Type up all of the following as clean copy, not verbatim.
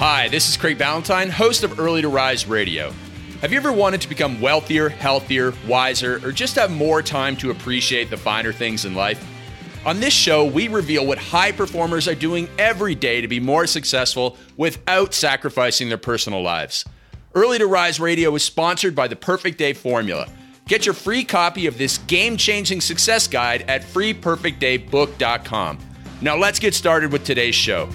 Hi, this is Craig Ballantyne, host of Early to Rise Radio. Have you ever wanted to become wealthier, healthier, wiser, or just have more time to appreciate the finer things in life? On this show, we reveal what high performers are doing every day to be more successful without sacrificing their personal lives. Early to Rise Radio is sponsored by the Perfect Day Formula. Get your free copy of this game-changing success guide at freeperfectdaybook.com. Now let's get started with today's show.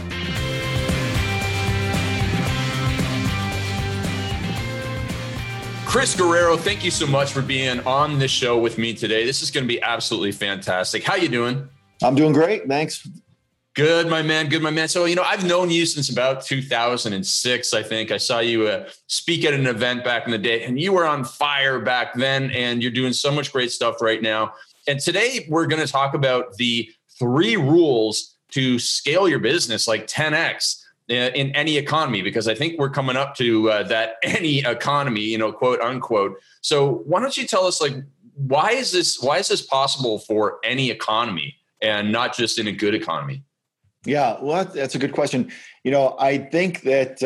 Chris Guerrero, thank you so much for being on the show with me today. This is going to be absolutely fantastic. How you doing? I'm doing great. Thanks. Good, my man. Good, my man. So, I've known you since about 2006, I think. I saw you speak at an event back in the day, and you were on fire back then, and you're doing so much great stuff right now. And today we're going to talk about the 3 rules to scale your business like 10x. In any economy, because I think we're coming up to that any economy, quote unquote. So why don't you tell us, why is this possible for any economy and not just in a good economy? Yeah, well, that's a good question. I think that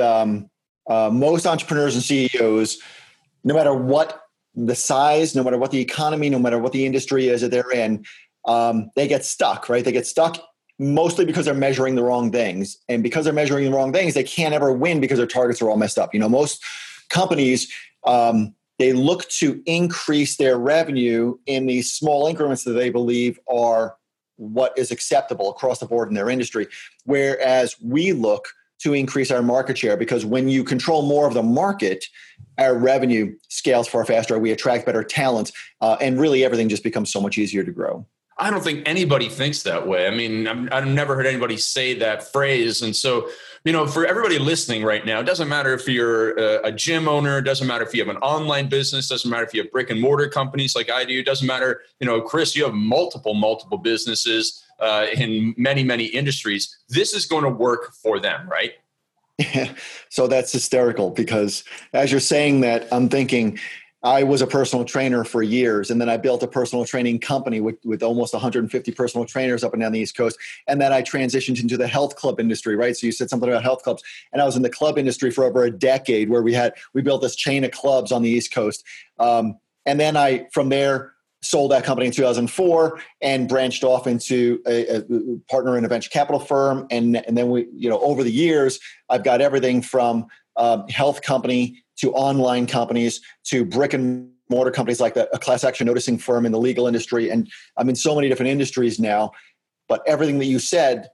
most entrepreneurs and CEOs, no matter what the size, no matter what the economy, no matter what the industry is that they're in, they get stuck, right? They get stuck mostly because they're measuring the wrong things. And because they're measuring the wrong things, they can't ever win because their targets are all messed up. Most companies, they look to increase their revenue in these small increments that they believe are what is acceptable across the board in their industry. Whereas we look to increase our market share, because when you control more of the market, our revenue scales far faster. We attract better talent, and really everything just becomes so much easier to grow. I don't think anybody thinks that way. I mean, I've never heard anybody say that phrase. And so, for everybody listening right now, it doesn't matter if you're a gym owner, it doesn't matter if you have an online business, doesn't matter if you have brick and mortar companies like I do, it doesn't matter, Chris, you have multiple businesses in many, many industries. This is going to work for them, right? Yeah. So that's hysterical, because as you're saying that, I'm thinking, I was a personal trainer for years, and then I built a personal training company with almost 150 personal trainers up and down the East Coast. And then I transitioned into the health club industry, right? So you said something about health clubs, and I was in the club industry for over a decade, where we built this chain of clubs on the East Coast. And then I, from there, sold that company in 2004 and branched off into a partner in a venture capital firm. And then we, over the years, I've got everything from health company to online companies to brick and mortar companies like a class action noticing firm in the legal industry. And I'm in so many different industries now, but everything that you said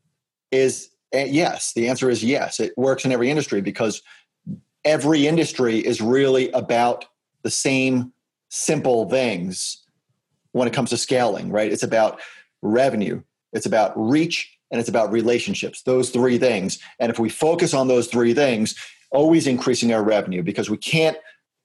is yes. The answer is yes. It works in every industry, because every industry is really about the same simple things when it comes to scaling, right? It's about revenue, it's about reach, and it's about relationships, those 3 things. And if we focus on those 3 things, always increasing our revenue, because we can't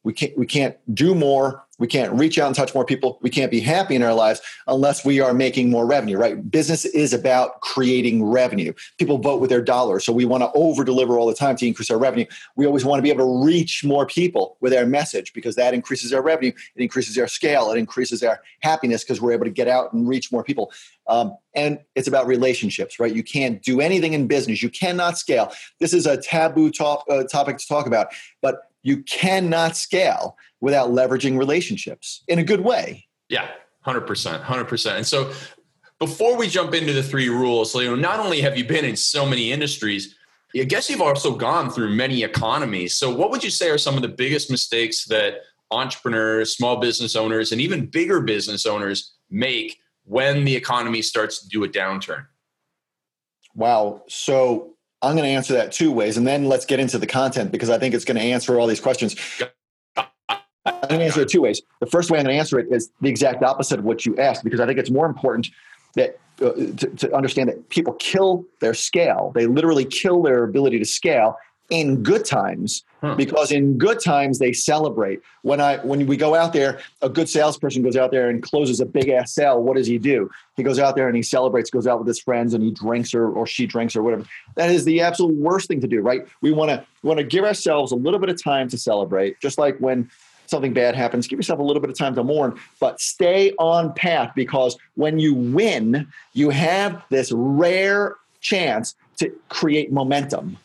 do more. We can't reach out and touch more people. We can't be happy in our lives unless we are making more revenue, right? Business is about creating revenue. People vote with their dollars. So we want to over deliver all the time to increase our revenue. We always want to be able to reach more people with our message, because that increases our revenue. It increases our scale. It increases our happiness, because we're able to get out and reach more people. And it's about relationships, right? You can't do anything in business. You cannot scale. This is a taboo topic to talk about, but you cannot scale without leveraging relationships in a good way. Yeah, 100%. And so before we jump into the 3 rules, not only have you been in so many industries, I guess you've also gone through many economies. So what would you say are some of the biggest mistakes that entrepreneurs, small business owners, and even bigger business owners make when the economy starts to do a downturn? Wow. So I'm going to answer that 2 ways, and then let's get into the content, because I think it's going to answer all these questions. I'm going to answer it 2 ways. The first way I'm going to answer it is the exact opposite of what you asked, because I think it's more important that to understand that people kill their scale. They literally kill their ability to scale in good times, because in good times they celebrate. When we go out there, a good salesperson goes out there and closes a big ass sale. What does he do? He goes out there and he celebrates, goes out with his friends, and he drinks or she drinks or whatever. That is the absolute worst thing to do, right? We want to give ourselves a little bit of time to celebrate, just like when something bad happens, give yourself a little bit of time to mourn, but stay on path, because when you win, you have this rare chance to create momentum.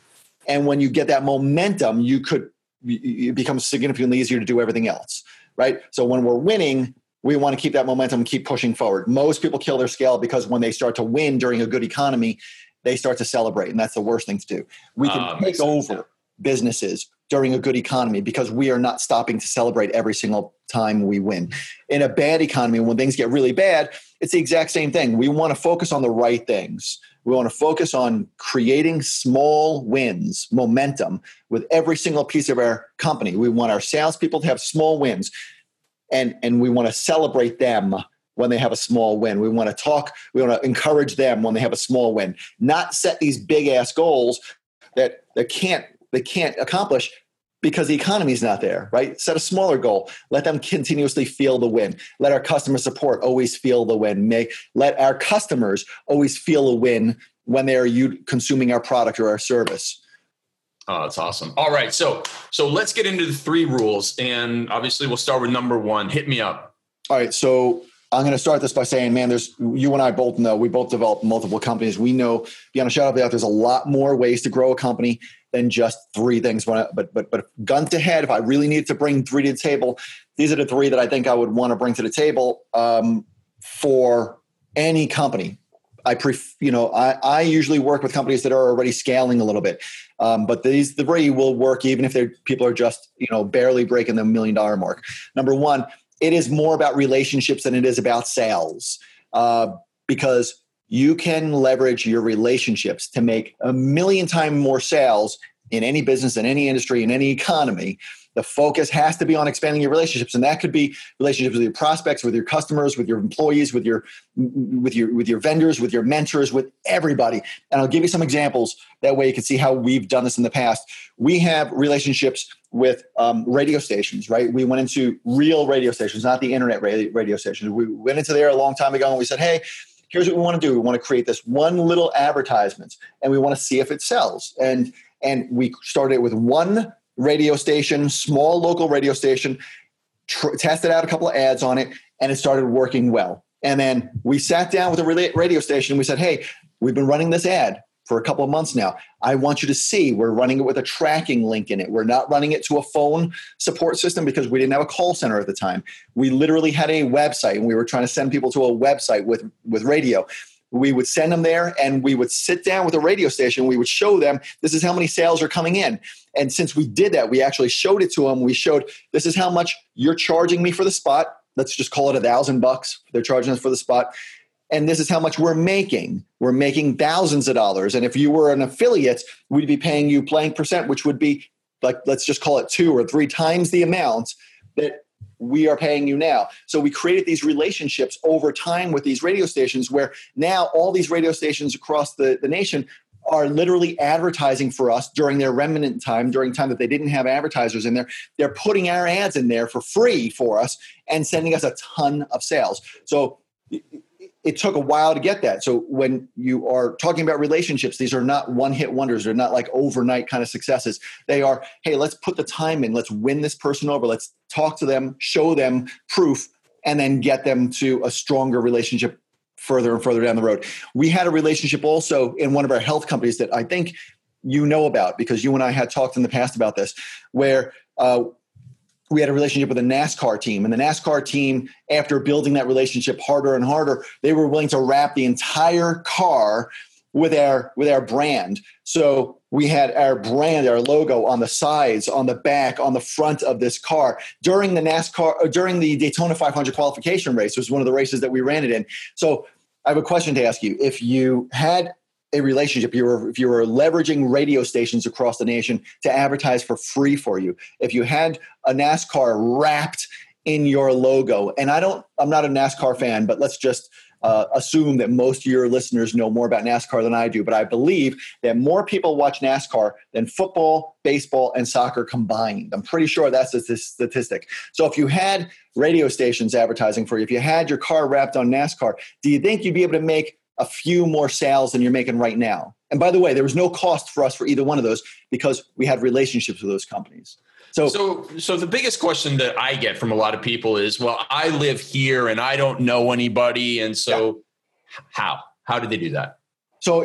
And when you get that momentum, it becomes significantly easier to do everything else, right? So when we're winning, we want to keep that momentum and keep pushing forward. Most people kill their scale because when they start to win during a good economy, they start to celebrate. And that's the worst thing to do. We can take over businesses during a good economy because we are not stopping to celebrate every single time we win. In a bad economy, when things get really bad, it's the exact same thing. We want to focus on the right things. We want to focus on creating small wins, momentum with every single piece of our company. We want our salespeople to have small wins, and we want to celebrate them when they have a small win. We want to encourage them when they have a small win, not set these big ass goals that they can't accomplish because the economy is not there, right? Set a smaller goal. Let them continuously feel the win. Let our customer support always feel the win. Let our customers always feel a win when they are consuming our product or our service. Oh, that's awesome. All right. So let's get into the 3 rules. And obviously we'll start with number 1. Hit me up. All right. So I'm going to start this by saying, man, you and I both know, we both developed multiple companies. We know beyond a shadow of a doubt, there's a lot more ways to grow a company than just 3 things. But gun to head, if I really needed to bring 3 to the table, these are the 3 that I think I would want to bring to the table for any company. I usually work with companies that are already scaling a little bit, but the 3 will work even if people are just barely breaking the $1 million mark. Number 1, it is more about relationships than it is about sales, because you can leverage your relationships to make 1 million times more sales in any business, in any industry, in any economy. The focus has to be on expanding your relationships, and that could be relationships with your prospects, with your customers, with your employees, with your vendors, with your mentors, with everybody. And I'll give you some examples. That way you can see how we've done this in the past. We have relationships with radio stations, right? We went into real radio stations, not the internet radio stations. We went into there a long time ago and we said, hey, here's what we want to do. We want to create this one little advertisement and we want to see if it sells. And we started with one radio station, small local radio station, tested out a couple of ads on it, and it started working well. And then we sat down with a radio station and we said, hey, we've been running this ad for a couple of months now. I want you to see we're running it with a tracking link in it. We're not running it to a phone support system because we didn't have a call center at the time. We literally had a website and we were trying to send people to a website with radio. We would send them there and we would sit down with a radio station. We would show them, this is how many sales are coming in. And since we did that, we actually showed it to them. We showed, this is how much you're charging me for the spot. Let's just call it $1,000. They're charging us for the spot. And this is how much we're making. We're making thousands of dollars. And if you were an affiliate, we'd be paying you blank percent, which would be like, let's just call it 2 or 3 times the amount that we are paying you now. So we created these relationships over time with these radio stations where now all these radio stations across the nation are literally advertising for us during their remnant time, during time that they didn't have advertisers in there. They're putting our ads in there for free for us and sending us a ton of sales. So it took a while to get that. So when you are talking about relationships, these are not one-hit wonders. They're not like overnight kind of successes. They are, hey, let's put the time in. Let's win this person over. Let's talk to them, show them proof, and then get them to a stronger relationship further and further down the road. We had a relationship also in one of our health companies that I think you know about because you and I had talked in the past about this, where we had a relationship with a NASCAR team. And the NASCAR team, after building that relationship harder and harder, they were willing to wrap the entire car with our brand. So we had our brand, our logo on the sides, on the back, on the front of this car. During the Daytona 500 qualification race, was one of the races that we ran it in. So I have a question to ask you. If you had a relationship, if you were leveraging radio stations across the nation to advertise for free for you, if you had a NASCAR wrapped in your logo, and I'm not a NASCAR fan, but let's just assume that most of your listeners know more about NASCAR than I do, but I believe that more people watch NASCAR than football, baseball, and soccer combined. I'm pretty sure that's a statistic. So if you had radio stations advertising for you, if you had your car wrapped on NASCAR, do you think you'd be able to make a few more sales than you're making right now? And by the way, there was no cost for us for either one of those because we had relationships with those companies. So the biggest question that I get from a lot of people is, well, I live here and I don't know anybody. And so how did they do that? So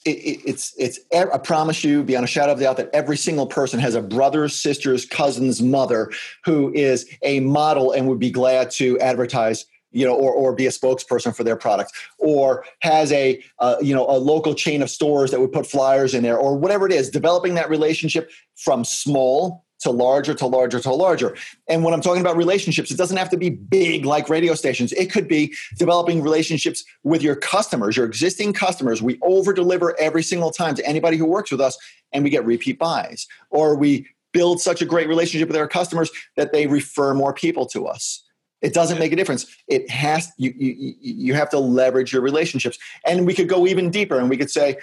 I promise you, beyond a shadow of a doubt, that every single person has a brother, sister's, cousin's, mother who is a model and would be glad to advertise, or be a spokesperson for their product, or has a local chain of stores that would put flyers in there, or whatever it is. Developing that relationship from small to larger to larger to larger. And when I'm talking about relationships, it doesn't have to be big like radio stations. It could be developing relationships with your customers, your existing customers. We over deliver every single time to anybody who works with us, and we get repeat buys. Or we build such a great relationship with our customers that they refer more people to us. It doesn't make a difference. It has you have to leverage your relationships. And we could go even deeper, and we could say,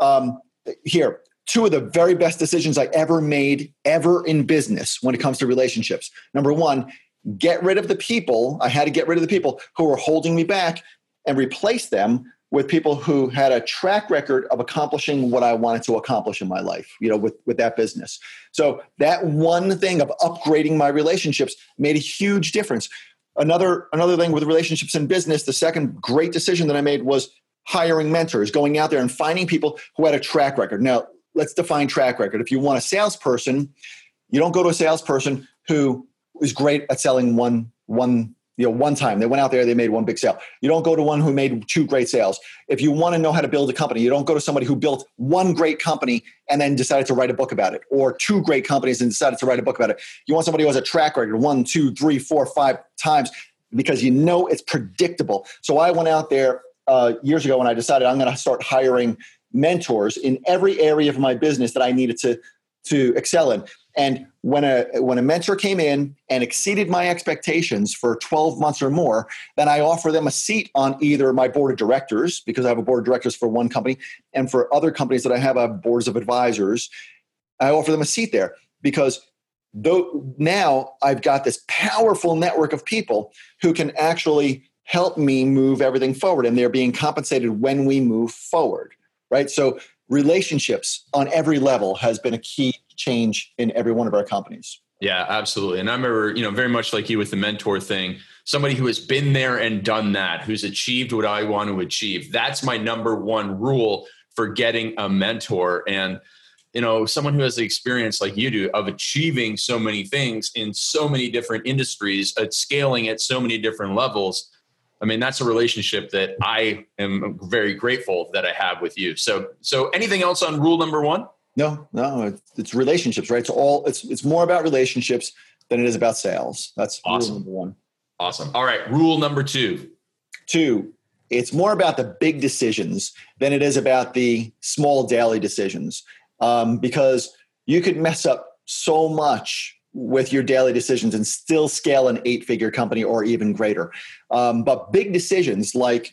here, two of the very best decisions I ever made in business when it comes to relationships. Number one, get rid of the people. I had to get rid of the people who were holding me back and replace them with people who had a track record of accomplishing what I wanted to accomplish in my life, with that business. So that one thing of upgrading my relationships made a huge difference. Another thing with relationships in business, the second great decision that I made was hiring mentors, going out there and finding people who had a track record. Now, let's define track record. If you want a salesperson, you don't go to a salesperson who is great at selling one time. They went out there, they made one big sale. You don't go to one who made two great sales. If you want to know how to build a company, you don't go to somebody who built one great company and then decided to write a book about it, or two great companies and decided to write a book about it. You want somebody who has a track record, 1, 2, 3, 4, 5 times, because it's predictable. So I went out there years ago when I decided I'm going to start hiring mentors in every area of my business that I needed to excel in. And when a mentor came in and exceeded my expectations for 12 months or more, then I offer them a seat on either my board of directors, because I have a board of directors for one company, and for other companies that I have boards of advisors, I offer them a seat there, because now I've got this powerful network of people who can actually help me move everything forward, and they're being compensated when we move forward. Right. So relationships on every level has been a key change in every one of our companies. Yeah, absolutely. And I remember, very much like you with the mentor thing, somebody who has been there and done that, who's achieved what I want to achieve. That's my number one rule for getting a mentor. And, someone who has the experience like you do of achieving so many things in so many different industries, at scaling at so many different levels. I mean, that's a relationship that I am very grateful that I have with you. So anything else on rule number one? No, it's relationships, right? It's more about relationships than it is about sales. That's awesome. Rule number one. Awesome. All right. Rule number two. It's more about the big decisions than it is about the small daily decisions. Because you could mess up so much with your daily decisions and still scale an 8-figure company or even greater. But big decisions like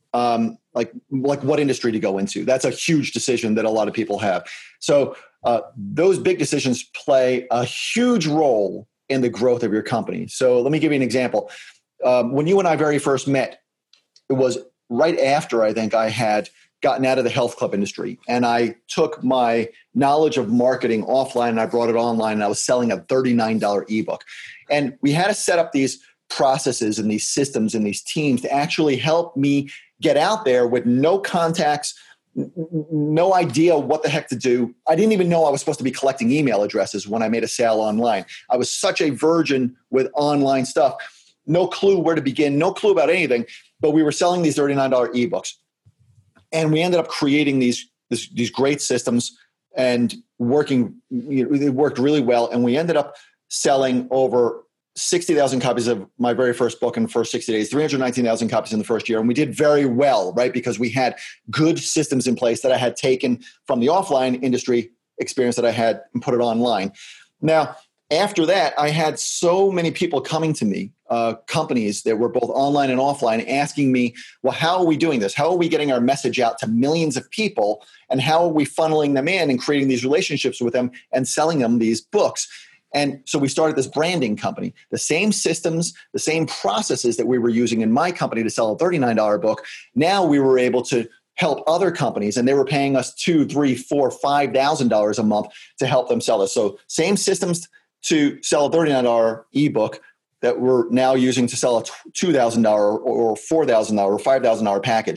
what industry to go into, that's a huge decision that a lot of people have. So those big decisions play a huge role in the growth of your company. So let me give you an example. When you and I very first met, it was right after I think I had gotten out of the health club industry, and I took my knowledge of marketing offline and I brought it online, and I was selling a $39 ebook. And we had to set up these processes and these systems and these teams to actually help me get out there with no contacts, no idea what the heck to do. I didn't even know I was supposed to be collecting email addresses when I made a sale online. I was such a virgin with online stuff. No clue where to begin, no clue about anything, but we were selling these $39 ebooks. And we ended up creating these great systems and working. It worked really well. And we ended up selling over 60,000 copies of my very first book in the first 60 days, 319,000 copies in the first year. And we did very well, right? Because we had good systems in place that I had taken from the offline industry experience that I had and put it online. Now, after that, I had so many people coming to me, companies that were both online and offline, asking me, well, how are we doing this? How are we getting our message out to millions of people? And how are we funneling them in and creating these relationships with them and selling them these books? And so we started this branding company. The same systems, the same processes that we were using in my company to sell a $39 book, now we were able to help other companies, and they were paying us $2,000, $3,000, $4,000, $5,000 a month to help them sell this. So same systems to sell a $39 ebook that we're now using to sell a $2,000 or $4,000 or $5,000 package.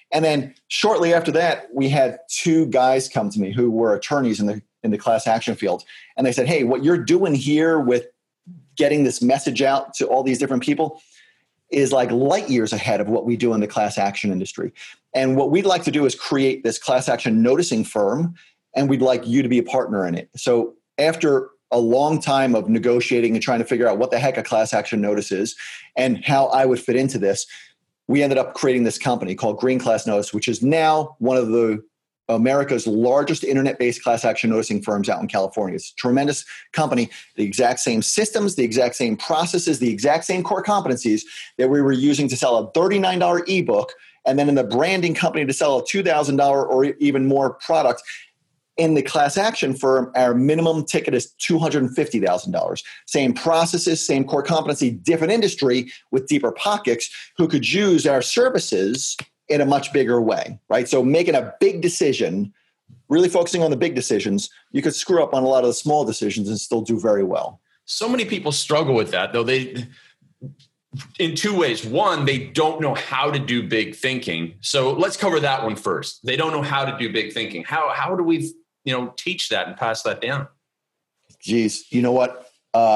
And then shortly after that, we had two guys come to me who were attorneys in the class action field. And they said, hey, what you're doing here with getting this message out to all these different people is like light years ahead of what we do in the class action industry. And what we'd like to do is create this class action noticing firm, and we'd like you to be a partner in it. So after a long time of negotiating and trying to figure out what the heck a class action notice is and how I would fit into this, we ended up creating this company called Green Class Notice, which is now one of the America's largest internet-based class action noticing firms out in California. It's a tremendous company, the exact same systems, the exact same processes, the exact same core competencies that we were using to sell a $39 ebook, and then in the branding company to sell a $2,000 or even more product. In the class action firm, our minimum ticket is $250,000. Same processes, same core competency, different industry with deeper pockets who could use our services in a much bigger way, right? So making a big decision, really focusing on the big decisions, you could screw up on a lot of the small decisions and still do very well. So many people struggle with that, though. In two ways. One, they don't know how to do big thinking. So let's cover that one first. They don't know how to do big thinking. How do we teach that and pass that down? Geez, you know what?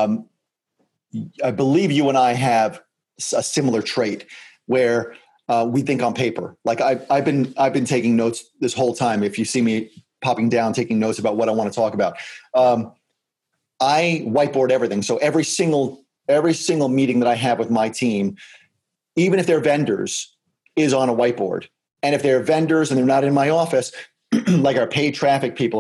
I believe you and I have a similar trait where we think on paper. Like I've been taking notes this whole time. If you see me popping down, taking notes about what I want to talk about, I whiteboard everything. So every single meeting that I have with my team, even if they're vendors, is on a whiteboard. And if they're vendors and they're not in my office, like our paid traffic people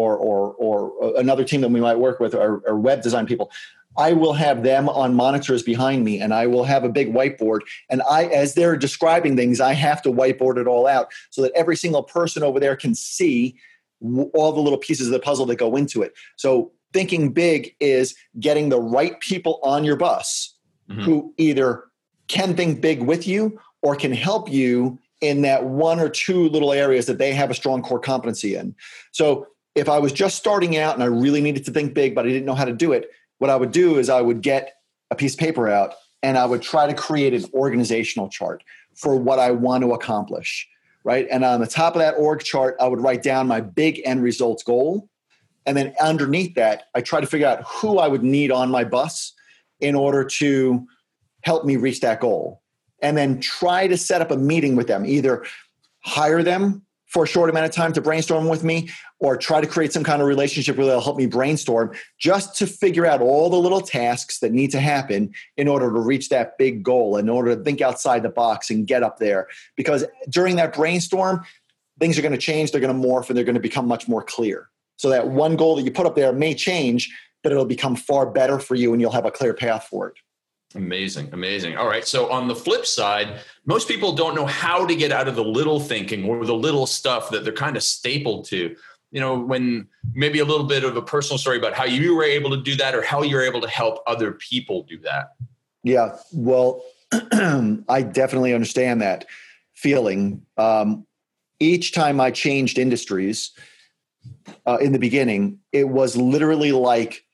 or another team that we might work with, or web design people, I will have them on monitors behind me, and I will have a big whiteboard. And as they're describing things, I have to whiteboard it all out so that every single person over there can see all the little pieces of the puzzle that go into it. So thinking big is getting the right people on your bus who either can think big with you or can help you in that one or two little areas that they have a strong core competency in. So if I was just starting out and I really needed to think big, but I didn't know how to do it, what I would do is I would get a piece of paper out and I would try to create an organizational chart for what I want to accomplish, right? And on the top of that org chart, I would write down my big end results goal. And then underneath that, I try to figure out who I would need on my bus in order to help me reach that goal. And then try to set up a meeting with them, either hire them for a short amount of time to brainstorm with me, or try to create some kind of relationship where they'll help me brainstorm, just to figure out all the little tasks that need to happen in order to reach that big goal, in order to think outside the box and get up there. Because during that brainstorm, things are going to change, they're going to morph, and they're going to become much more clear. So that one goal that you put up there may change, but it'll become far better for you and you'll have a clear path for it. Amazing. Amazing. All right. So on the flip side, most people don't know how to get out of the little thinking or the little stuff that they're kind of stapled to. When maybe a little bit of a personal story about how you were able to do that or how you're able to help other people do that. Yeah, well, I definitely understand that feeling. Each time I changed industries in the beginning, it was literally like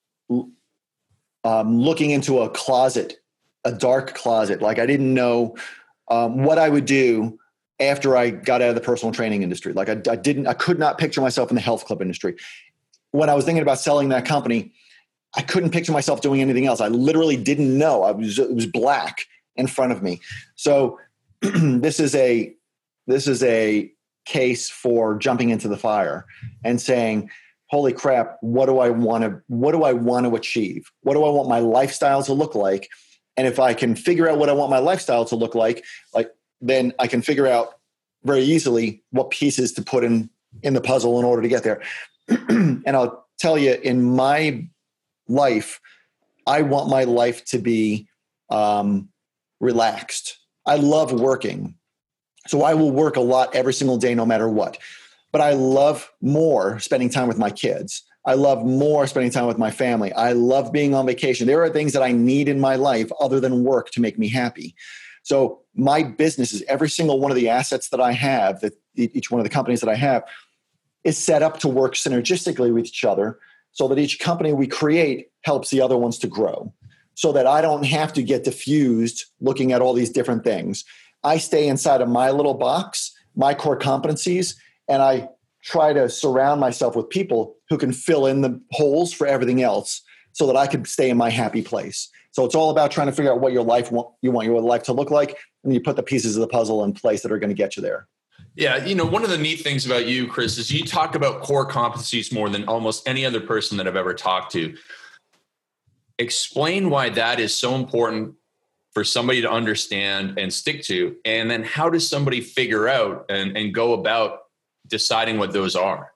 looking into a closet, a dark closet. Like I didn't know what I would do after I got out of the personal training industry. Like I could not picture myself in the health club industry. When I was thinking about selling that company, I couldn't picture myself doing anything else. I literally didn't know. It was black in front of me. So this is a case for jumping into the fire and saying, holy crap, what do I want to achieve? What do I want my lifestyle to look like? And if I can figure out what I want my lifestyle to look like, then I can figure out very easily what pieces to put in the puzzle in order to get there. And I'll tell you, in my life, I want my life to be relaxed. I love working. So I will work a lot every single day, no matter what. But I love more spending time with my kids. I love more spending time with my family. I love being on vacation. There are things that I need in my life other than work to make me happy. So my business is every single one of the assets that I have, that each one of the companies that I have, is set up to work synergistically with each other so that each company we create helps the other ones to grow, so that I don't have to get diffused looking at all these different things. I stay inside of my little box my core competencies, and I try to surround myself with people who can fill in the holes for everything else so that I could stay in my happy place. So it's all about trying to figure out what you want your life to look like, and you put the pieces of the puzzle in place that are going to get you there. Yeah. One of the neat things about you, Chris, is you talk about core competencies more than almost any other person that I've ever talked to. Explain why that is so important for somebody to understand and stick to. And then how does somebody figure out and go about deciding what those are?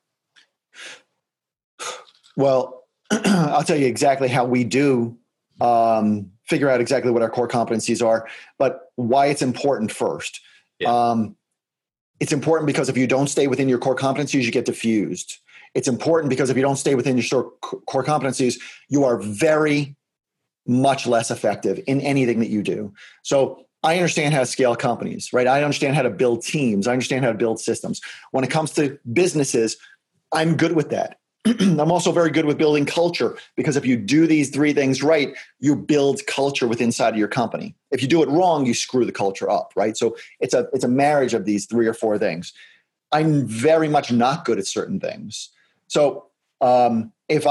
Well, I'll tell you exactly how we do figure out exactly what our core competencies are, but why it's important first. Yeah. It's important because if you don't stay within your core competencies, you get diffused. It's important because if you don't stay within your core competencies, you are very much less effective in anything that you do. So I understand how to scale companies, right? I understand how to build teams. I understand how to build systems. When it comes to businesses, I'm good with that. I'm also very good with building culture, because if you do these three things right, you build culture within inside of your company. If you do it wrong, you screw the culture up, right? So it's a marriage of these three or four things. I'm very much not good at certain things. So but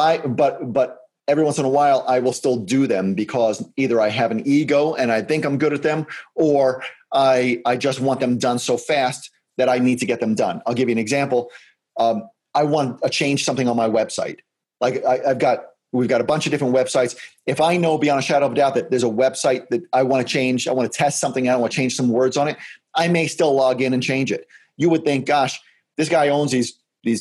every once in a while, I will still do them because either I have an ego and I think I'm good at them, or I just want them done so fast that I need to get them done. I'll give you an example. I want to change something on my website. Like we've got a bunch of different websites. If I know beyond a shadow of a doubt that there's a website that I want to change, I want to test something out, I want to change some words on it, I may still log in and change it. You would think, gosh, this guy owns these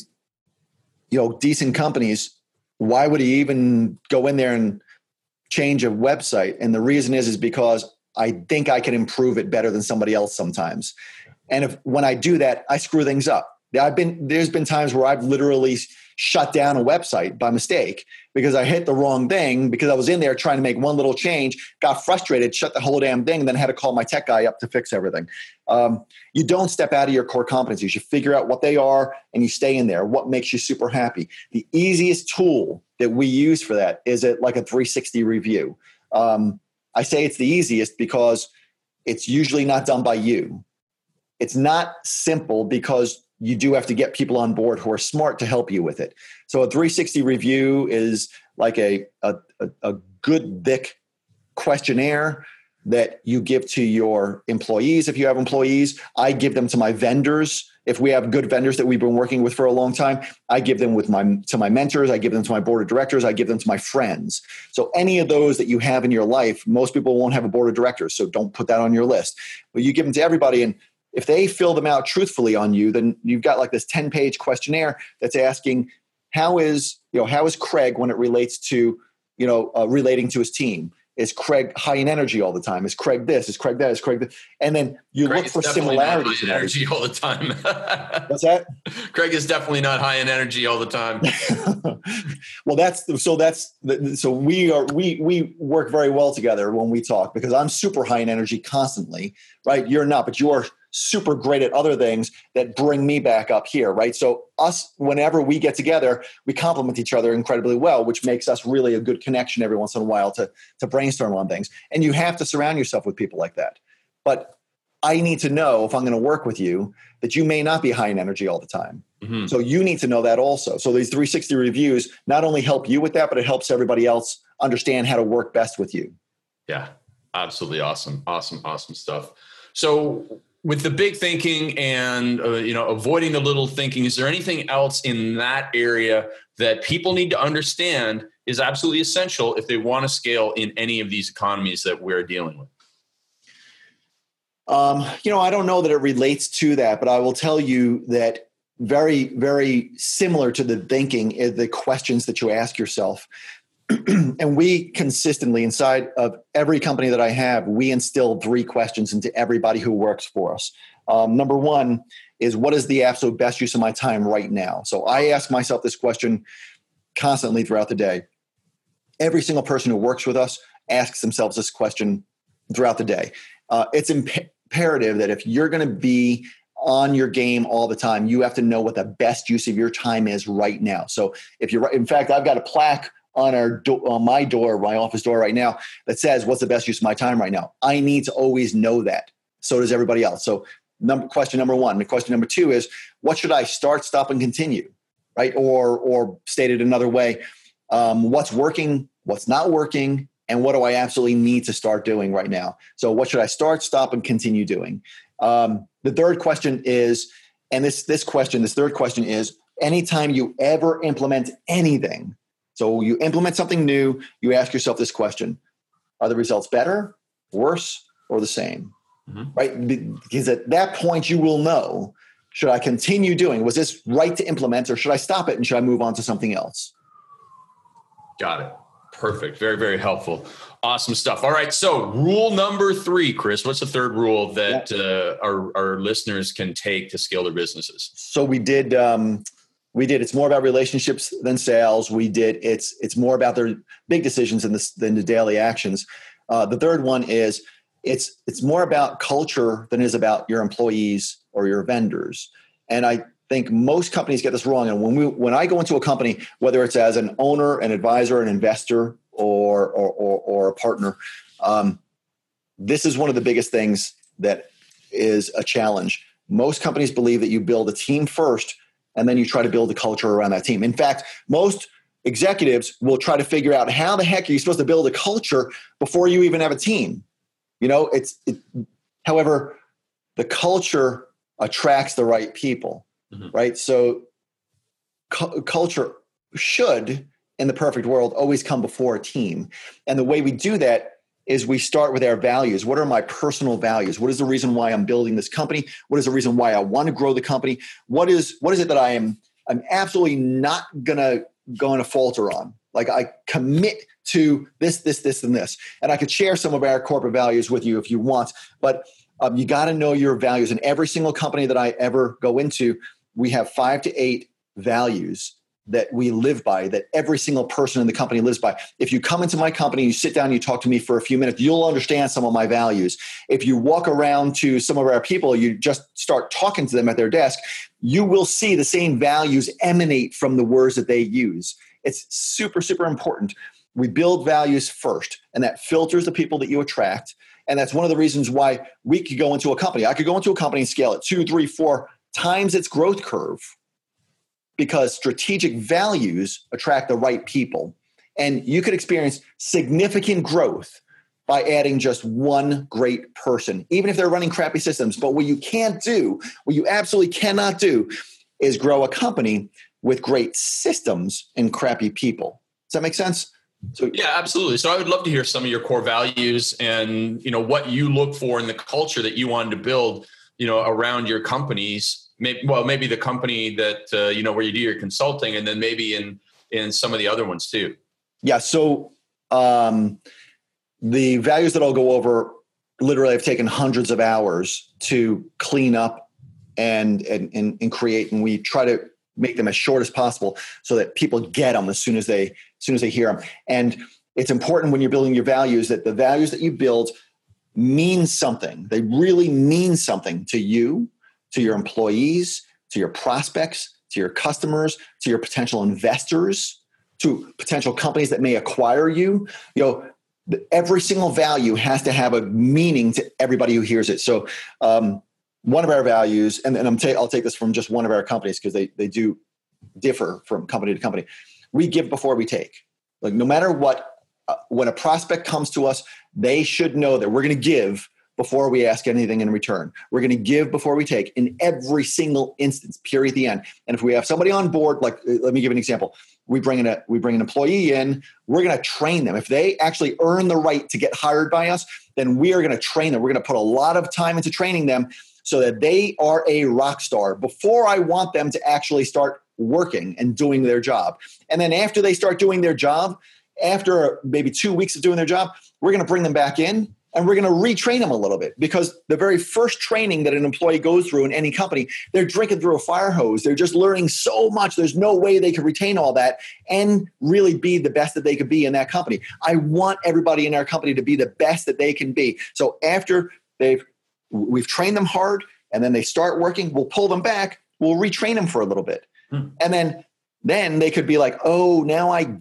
decent companies. Why would he even go in there and change a website? And the reason is because I think I can improve it better than somebody else sometimes. And when I do that, I screw things up. There's been times where I've literally shut down a website by mistake because I hit the wrong thing, because I was in there trying to make one little change, got frustrated, shut the whole damn thing, and then had to call my tech guy up to fix everything. You don't step out of your core competencies. You figure out what they are and you stay in there. What makes you super happy? The easiest tool that we use for that is like a 360 review. I say it's the easiest because it's usually not done by you. It's not simple because you do have to get people on board who are smart to help you with it. So a 360 review is like a good thick questionnaire that you give to your employees. If you have employees, I give them to my vendors. If we have good vendors that we've been working with for a long time, I give them to my mentors. I give them to my board of directors. I give them to my friends. So any of those that you have in your life, most people won't have a board of directors, so don't put that on your list. But you give them to everybody, and if they fill them out truthfully on you, then you've got like this 10-page questionnaire that's asking, how is Craig when it relates to, relating to his team? Is Craig high in energy all the time? Is Craig this? Is Craig that? Is Craig that? And then you Craig look for similarities. High in energy all the time. What's that? Craig is definitely not high in energy all the time. Well, so we work very well together when we talk, because I'm super high in energy constantly, right? You're not, but you are super great at other things that bring me back up here, right? So whenever we get together, we complement each other incredibly well, which makes us really a good connection every once in a while to brainstorm on things. And you have to surround yourself with people like that. But I need to know, if I'm going to work with you, that you may not be high in energy all the time. Mm-hmm. So you need to know that also. So these 360 reviews not only help you with that, but it helps everybody else understand how to work best with you. Yeah, absolutely. Awesome stuff. So with the big thinking and avoiding the little thinking, is there anything else in that area that people need to understand is absolutely essential if they want to scale in any of these economies that we're dealing with? I don't know that it relates to that, but I will tell you that very, very similar to the thinking is the questions that you ask yourself. And we consistently, inside of every company that I have, we instill 3 questions into everybody who works for us. Number one is, what is the absolute best use of my time right now? So I ask myself this question constantly throughout the day. Every single person who works with us asks themselves this question throughout the day. It's imperative that if you're going to be on your game all the time, you have to know what the best use of your time is right now. So in fact, I've got a plaque on my office door right now that says, what's the best use of my time right now? I need to always know that. So does everybody else. So question number one. And question number two is, what should I start, stop, and continue? Right? Or stated another way, what's working, what's not working, and what do I absolutely need to start doing right now? So what should I start, stop, and continue doing? The third question is, and this third question is, anytime you ever implement anything, so you implement something new, you ask yourself this question: are the results better, worse, or the same? Mm-hmm. Right? Because at that point you will know, should I continue doing? Was this right to implement, or should I stop it and should I move on to something else? Got it. Perfect. Very, very helpful. Awesome stuff. All right. So rule number 3, Chris, what's the third rule that our listeners can take to scale their businesses? So we did, it's more about relationships than sales. It's more about their big decisions than the daily actions. The third one is it's more about culture than it is about your employees or your vendors. And I think most companies get this wrong. And when I go into a company, whether it's as an owner, an advisor, an investor, or a partner, this is one of the biggest things that is a challenge. Most companies believe that you build a team first, and then you try to build a culture around that team. In fact, most executives will try to figure out how the heck are you supposed to build a culture before you even have a team. However, the culture attracts the right people. Mm-hmm. Right. So culture should, in the perfect world, always come before a team. And the way we do that is we start with our values. What are my personal values? What is the reason why I'm building this company? What is the reason why I want to grow the company? What is it that I'm absolutely not going to falter on? Like, I commit to this, and this. And I could share some of our corporate values with you if you want, but you got to know your values. In every single company that I ever go into, we have 5 to 8 values that we live by, that every single person in the company lives by. If you come into my company, you sit down, you talk to me for a few minutes, you'll understand some of my values. If you walk around to some of our people, you just start talking to them at their desk, you will see the same values emanate from the words that they use. It's super, super important. We build values first, and that filters the people that you attract. And that's one of the reasons why we could go into a company. I could go into a company and scale it 2, 3, 4 times its growth curve, because strategic values attract the right people. And you could experience significant growth by adding just one great person, even if they're running crappy systems. But what you absolutely cannot do, is grow a company with great systems and crappy people. Does that make sense? So, yeah, absolutely. So I would love to hear some of your core values and, what you look for in the culture that you wanted to build, around your companies. Maybe the company that, where you do your consulting, and then maybe in some of the other ones too. Yeah. So the values that I'll go over, literally I've taken hundreds of hours to clean up and create, and we try to make them as short as possible so that people get them as soon as they hear them. And it's important when you're building your values that the values that you build mean something. They really mean something to you, to your employees, to your prospects, to your customers, to your potential investors, to potential companies that may acquire you. Every single value has to have a meaning to everybody who hears it. So one of our values, and I'll take this from just one of our companies because they do differ from company to company. We give before we take. Like, no matter what, when a prospect comes to us, they should know that we're going to give before we ask anything in return. We're going to give before we take in every single instance, period, at the end. And if we have somebody on board, like, let me give an example. We bring an employee in, we're going to train them. If they actually earn the right to get hired by us, then we are going to train them. We're going to put a lot of time into training them so that they are a rock star before I want them to actually start working and doing their job. And then after they start doing their job, after maybe 2 weeks of doing their job, we're going to bring them back in and we're going to retrain them a little bit, because the very first training that an employee goes through in any company, they're drinking through a fire hose. They're just learning so much. There's no way they can retain all that and really be the best that they could be in that company. I want everybody in our company to be the best that they can be. So after we've trained them hard and then they start working, we'll pull them back. We'll retrain them for a little bit. And then they could be like, oh, now I get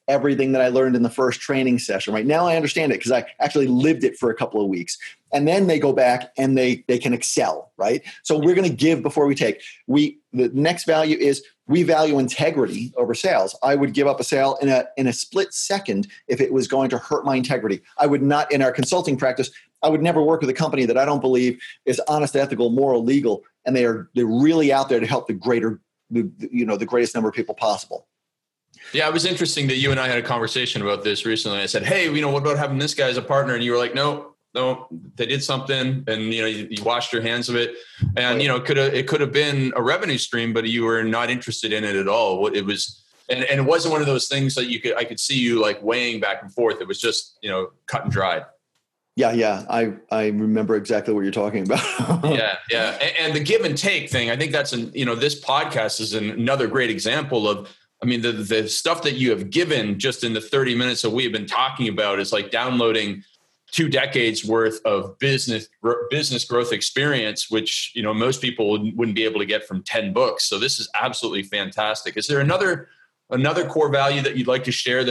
everything that I learned in the first training session. Right now I understand it because I actually lived it for a couple of weeks. And then they go back and they can excel, right? So we're going to give before we take. The next value is we value integrity over sales. I would give up a sale in a split second if it was going to hurt my integrity. I would not, in our consulting practice, I would never work with a company that I don't believe is honest, ethical, moral, legal, and they're really out there to help the greatest number of people possible. Yeah, it was interesting that you and I had a conversation about this recently. I said, hey, what about having this guy as a partner? And you were like, no, they did something, and you washed your hands of it, and it could have been a revenue stream, but you were not interested in it at all. It was, and it wasn't one of those things that I could see you like weighing back and forth. It was just cut and dried. Yeah. I remember exactly what you're talking about. Yeah. And the give and take thing, I think that's this podcast is another great example of. I mean, the stuff that you have given just in the 30 minutes that we have been talking about is like downloading 2 decades worth of business growth experience, which, most people wouldn't be able to get from 10 books. So this is absolutely fantastic. Is there another core value that you'd like to share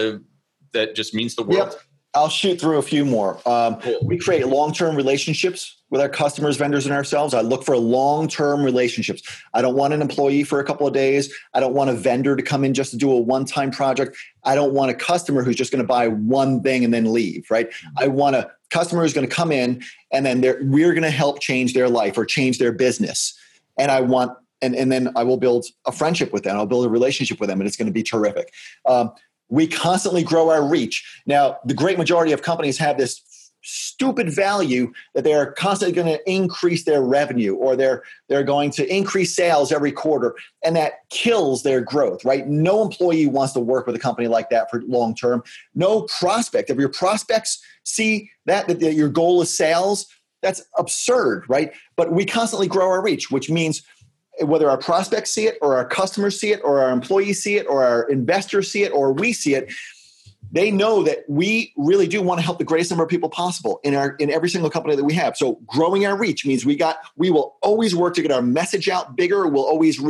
that just means the world? Yep. I'll shoot through a few more. Cool. We create long-term relationships with our customers, vendors, and ourselves. I look for long-term relationships. I don't want an employee for a couple of days. I don't want a vendor to come in just to do a one-time project. I don't want a customer who's just going to buy one thing and then leave, right? I want a customer who's going to come in and then we're going to help change their life or change their business. And I want, and then I will build a friendship with them. I'll build a relationship with them, and it's going to be terrific. We constantly grow our reach. Now, the great majority of companies have this stupid value that they are constantly going to increase their revenue, or they're going to increase sales every quarter, and that kills their growth, right? No employee wants to work with a company like that for long term. No prospect. If your prospects see that your goal is sales, that's absurd, right? But we constantly grow our reach, which means whether our prospects see it or our customers see it or our employees see it or our investors see it or we see it, they know that we really do want to help the greatest number of people possible in every single company that we have. So growing our reach means we will always work to get our message out bigger. We'll always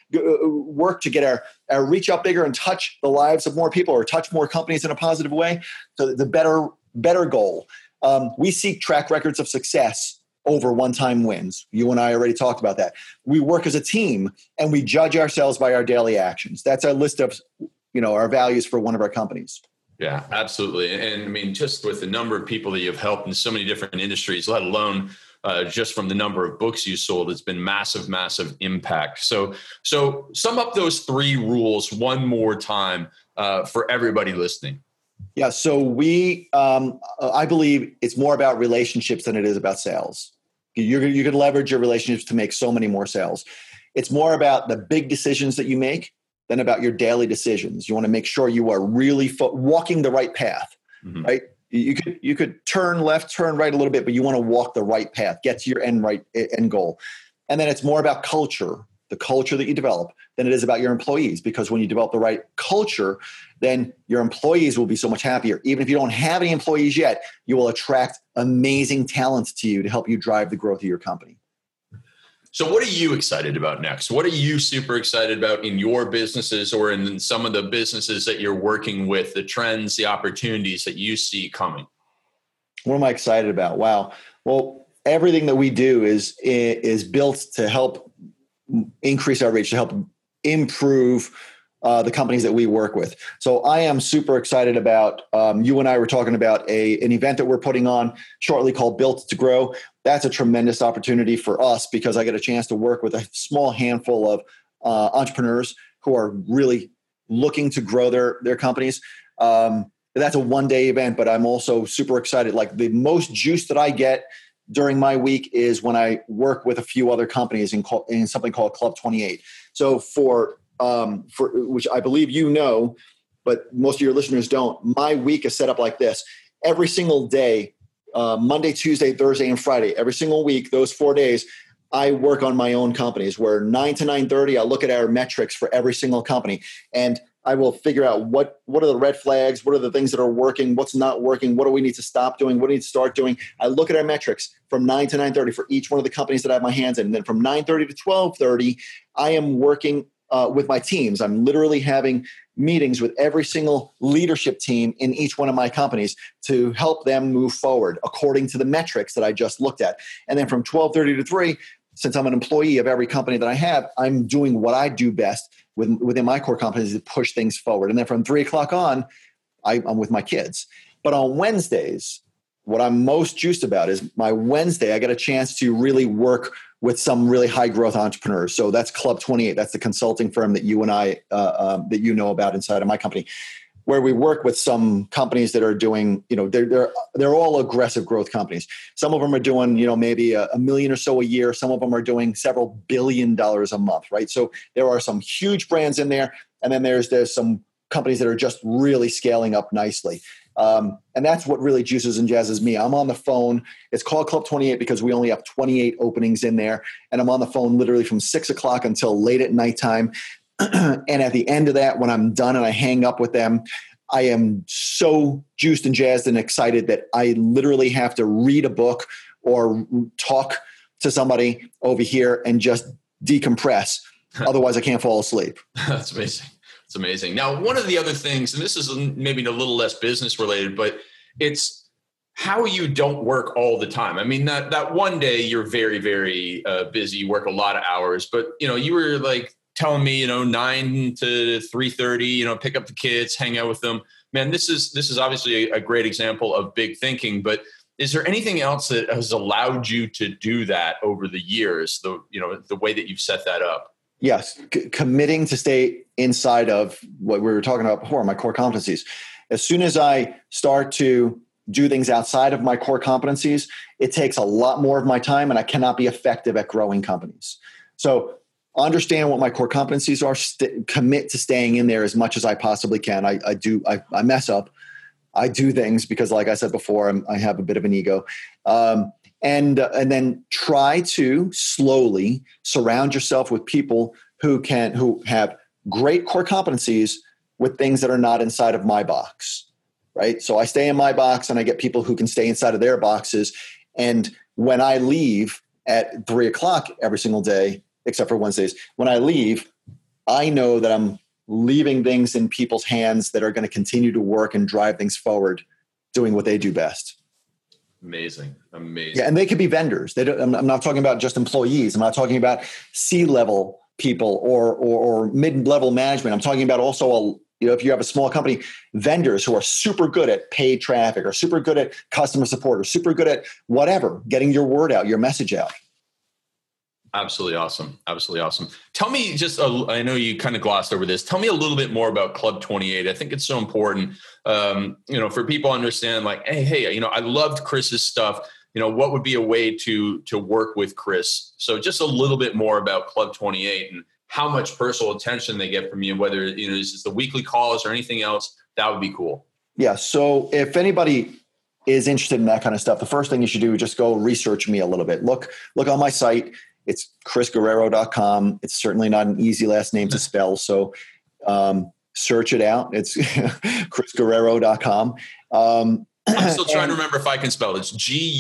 work to get our reach out bigger and touch the lives of more people or touch more companies in a positive way. So the better goal. We seek track records of success over one-time wins. You and I already talked about that. We work as a team, and we judge ourselves by our daily actions. That's our list of, our values for one of our companies. Yeah, absolutely. And I mean, just with the number of people that you've helped in so many different industries, let alone just from the number of books you sold, it's been massive, massive impact. So sum up those 3 rules one more time for everybody listening. Yeah. So I believe it's more about relationships than it is about sales. You can leverage your relationships to make so many more sales. It's more about the big decisions that you make than about your daily decisions. You want to make sure you are really walking the right path, right? You could turn left, turn right a little bit, but you want to walk the right path, get to your end goal. And then it's more about culture, the culture that you develop, than it is about your employees. Because when you develop the right culture, then your employees will be so much happier. Even if you don't have any employees yet, you will attract amazing talents to you to help you drive the growth of your company. So what are you excited about next? What are you super excited about in your businesses or in some of the businesses that you're working with, the trends, the opportunities that you see coming? What am I excited about? Wow. Well, everything that we do is built to help increase our reach, to help improve the companies that we work with. So I am super excited about, you and I were talking about an event that we're putting on shortly called Built to Grow. That's a tremendous opportunity for us because I get a chance to work with a small handful of entrepreneurs who are really looking to grow their companies. That's a one-day event, but I'm also super excited. Like the most juice that I get during my week is when I work with a few other companies in something called Club 28. So for which I believe but most of your listeners don't, my week is set up like this. Every single day, Monday, Tuesday, Thursday, and Friday, every single week, those 4 days, I work on my own companies where 9 to 9:30, I look at our metrics for every single company. And I will figure out what are the red flags, what are the things that are working, what's not working, what do we need to stop doing, what do we need to start doing. I look at our metrics from 9 to 9:30 for each one of the companies that I have my hands in. And then from 9:30 to 12:30, I am working with my teams. I'm literally having meetings with every single leadership team in each one of my companies to help them move forward according to the metrics that I just looked at. And then from 12:30 to 3, since I'm an employee of every company that I have, I'm doing what I do best within my core competencies to push things forward. And then from 3 o'clock on, I'm with my kids. But on Wednesdays, what I'm most juiced about is my Wednesday, I get a chance to really work with some really high growth entrepreneurs. So that's Club 28. That's the consulting firm that you and I, that you know about inside of my company, where we work with some companies that are doing, they're all aggressive growth companies. Some of them are doing, maybe a million or so a year. Some of them are doing several $1 billion a month, right? So there are some huge brands in there. And then there's some companies that are just really scaling up nicely. And that's what really juices and jazzes me. I'm on the phone. It's called Club 28 because we only have 28 openings in there. And I'm on the phone literally from 6 o'clock until late at nighttime. And at the end of that, when I'm done and I hang up with them, I am so juiced and jazzed and excited that I literally have to read a book or talk to somebody over here and just decompress. Otherwise, I can't fall asleep. That's amazing. It's amazing. Now, one of the other things, and this is maybe a little less business related, but it's how you don't work all the time. I mean, that one day you're very, very busy, you work a lot of hours, but you were like telling me, 9 to 3:30, pick up the kids, hang out with them. Man, this is obviously a great example of big thinking, but is there anything else that has allowed you to do that over the years, the way that you've set that up? Yes. Committing to stay inside of what we were talking about before, my core competencies. As soon as I start to do things outside of my core competencies, it takes a lot more of my time and I cannot be effective at growing companies. So understand what my core competencies are, commit to staying in there as much as I possibly can. I mess up. I do things because, like I said before, I have a bit of an ego. And then try to slowly surround yourself with people who have great core competencies with things that are not inside of my box, right? So I stay in my box and I get people who can stay inside of their boxes. And when I leave at 3 o'clock every single day, except for Wednesdays, when I leave, I know that I'm leaving things in people's hands that are going to continue to work and drive things forward, doing what they do best. Amazing. Yeah, and they could be vendors. I'm not talking about just employees. I'm not talking about C-level people or mid-level management. I'm talking about also, if you have a small company, vendors who are super good at paid traffic or super good at customer support or super good at whatever, getting your word out, your message out. Absolutely awesome. Absolutely awesome. Tell me I know you kind of glossed over this. Tell me a little bit more about Club 28. I think it's so important, for people to understand like, hey, I loved Chris's stuff. What would be a way to work with Chris? So just a little bit more about Club 28 and how much personal attention they get from you, whether, this is the weekly calls or anything else, that would be cool. Yeah. So if anybody is interested in that kind of stuff, the first thing you should do is just go research me a little bit. Look on my site. It's chrisguerrero.com. It's certainly not an easy last name to spell. So search it out. It's chrisguerrero.com. I'm still trying to remember if I can spell it. It's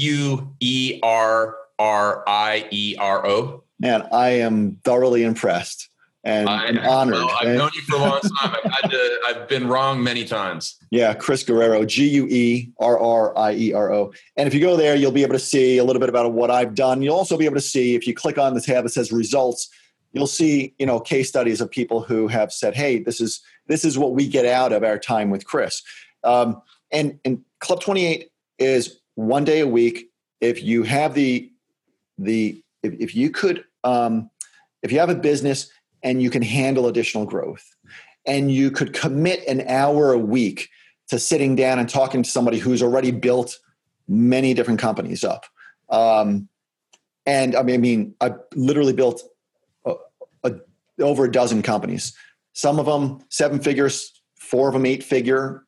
Guerrero. Man, I am thoroughly impressed and honored. Well, I've known you for a long time. I've been wrong many times. Yeah, Chris Guerrero, Guerrero. And if you go there, you'll be able to see a little bit about what I've done. You'll also be able to see, if you click on the tab that says results, you'll see, case studies of people who have said, hey, this is what we get out of our time with Chris. And Club 28 is 1 day a week. If you have if you have a business and you can handle additional growth and you could commit an hour a week to sitting down and talking to somebody who's already built many different companies up. And I've literally built over a dozen companies, some of them 7 figures, 4 of them 8 figure,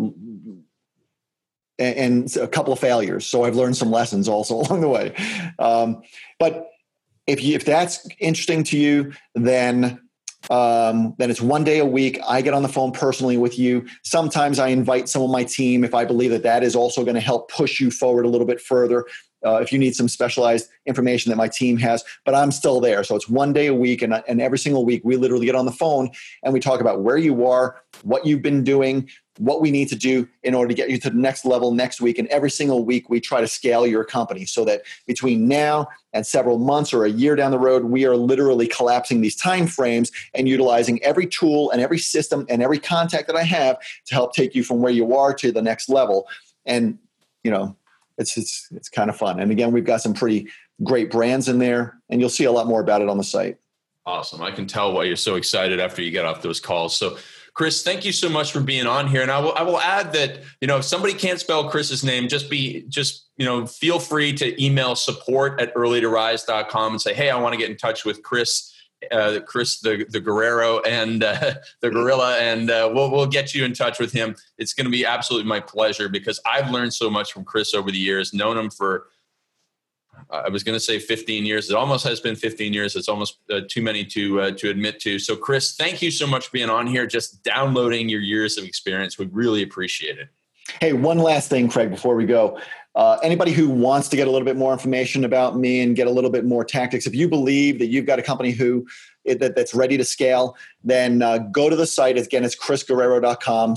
and a couple of failures. So I've learned some lessons also along the way. But if that's interesting to you, then it's 1 day a week. I get on the phone personally with you. Sometimes I invite some of my team if I believe that is also going to help push you forward a little bit further. if you need some specialized information that my team has, but I'm still there. So it's 1 day a week. And every single week, we literally get on the phone and we talk about where you are, what you've been doing, what we need to do in order to get you to the next level next week. And every single week, we try to scale your company so that between now and several months or a year down the road, we are literally collapsing these time frames and utilizing every tool and every system and every contact that I have to help take you from where you are to the next level. And, it's kind of fun. And again, we've got some pretty great brands in there, and you'll see a lot more about it on the site. Awesome. I can tell why you're so excited after you get off those calls. So Chris, thank you so much for being on here. And I will add that, if somebody can't spell Chris's name, just feel free to email support@earlytorise.com and say, hey, I want to get in touch with Chris, the Guerrero and the Gorilla, and we'll get you in touch with him. It's going to be absolutely my pleasure because I've learned so much from Chris over the years, known him for, I was going to say 15 years. It almost has been 15 years. It's almost too many to admit to. So Chris, thank you so much for being on here, just downloading your years of experience. We really appreciate it. Hey, one last thing, Craig, before we go. Anybody who wants to get a little bit more information about me and get a little bit more tactics, if you believe that you've got a company that's ready to scale, then go to the site. Again, it's chrisguerrero.com,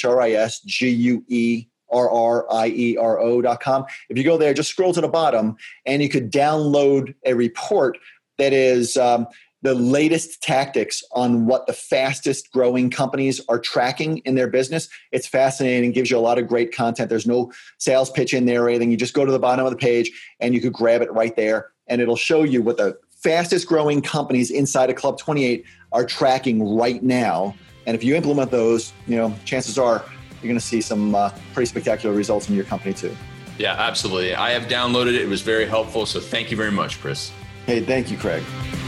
ChrisGuerrero.com. If you go there, just scroll to the bottom and you could download a report that is the latest tactics on what the fastest growing companies are tracking in their business. It's fascinating, gives you a lot of great content. There's no sales pitch in there or anything. You just go to the bottom of the page and you could grab it right there, and it'll show you what the fastest growing companies inside of Club 28 are tracking right now. And if you implement those, chances are you're going to see some pretty spectacular results in your company too. Yeah, absolutely. I have downloaded it. It was very helpful. So thank you very much, Chris. Hey, thank you, Craig.